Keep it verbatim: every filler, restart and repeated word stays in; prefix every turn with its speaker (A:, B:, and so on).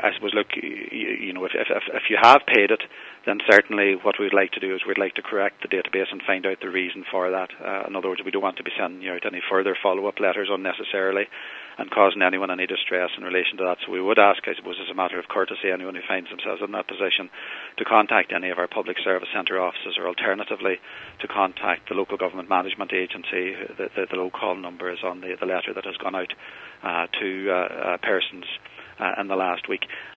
A: I suppose, look, you, you know, if, if if you have paid it, then certainly what we'd like to do is we'd like to correct the database and find out the reason for that. Uh, in other words, we don't want to be sending you out any further follow-up letters unnecessarily and causing anyone any distress in relation to that. So we would ask, I suppose, as a matter of courtesy, anyone who finds themselves in that position to contact any of our public service centre offices, or alternatively to contact the local government management agency. The, the, the low call number is on the, the letter that has gone out uh, to uh, uh, persons uh, in the last week.